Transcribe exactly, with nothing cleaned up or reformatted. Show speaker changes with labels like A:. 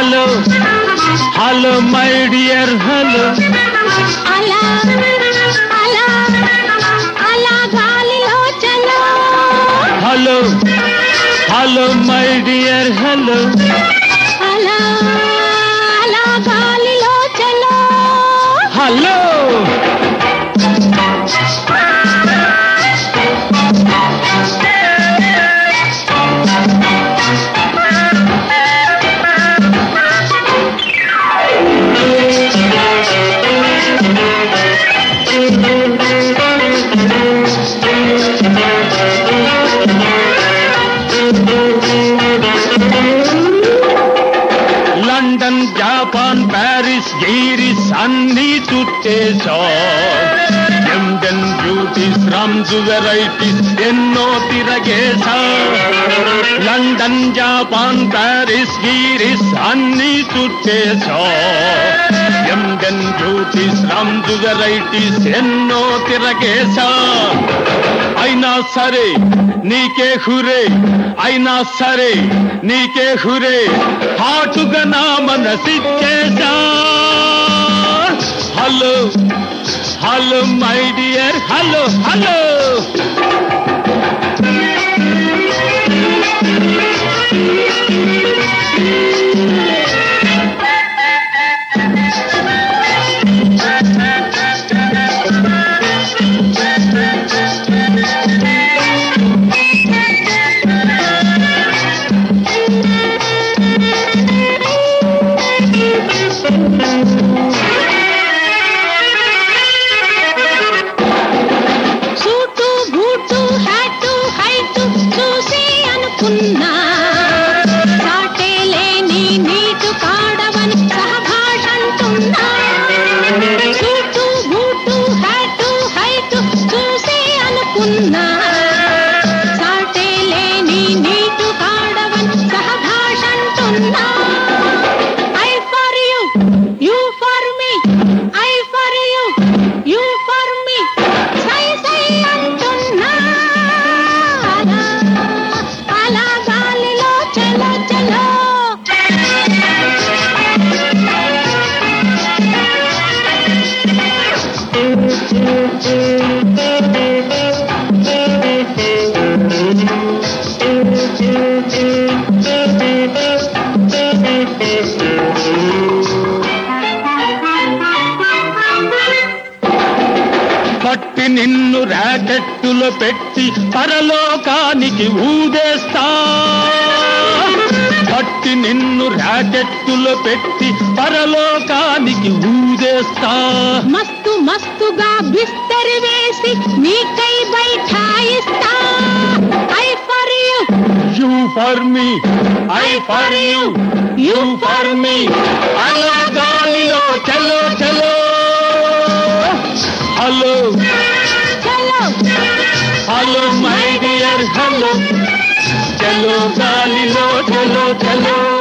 A: hello hello my dear hello
B: అలా అలా అలా గాలిలో చలో
A: hello hello my dear hello
B: అలా అలా గాలిలో చలో
A: hello London Japan Paris Greece అన్ని చుట్టేశా లండన్ బ్యూటీస్ రమ్స్ వెరైటీస్ ఎన్నో తిరగేశా లండన్ జపాన్ ప్యారిస్ గీరిస్ అన్ని చుట్టేశా లండన్ బ్యూటీస్ రమ్స్ వెరైటీస్ ఎన్నో తిరగేశా అయినా సరే నీకే హురే అయినా సరే నీకే హురే హాటుగా నా మనసిచ్చేసా hello hello my dear hello hello
B: suit boot hat height చూసి అనుకున్నా సాటే లేని నీటు కాడవని సహభాషంటున్నా సూటు బూటు హ్యాటు హైటు చూసి అనుకున్నా సాటే లేని నీటు కాడవని సహభాషంటున్నా I for you you for me I for you you for me సై సై అంటున్నా అలా అలా గాలిలో చలో చలో
A: పట్టి నిన్ను రాకెట్టులో పెట్టి పరలోకానికి ఊదేస్తా పట్టి నిన్ను రాకెట్టులో పెట్టి పరలోకానికి ఊదేస్తా
B: మస్తు మస్తుగా బిస్తరి వేసి నీకై బైఠాయిస్తా I for you
A: you for me I for you you for me అలా గాలిలో చలో చలో హలో
B: చలో
A: హలో మై డియర్ హలో చలో గాలిలో చలో చలో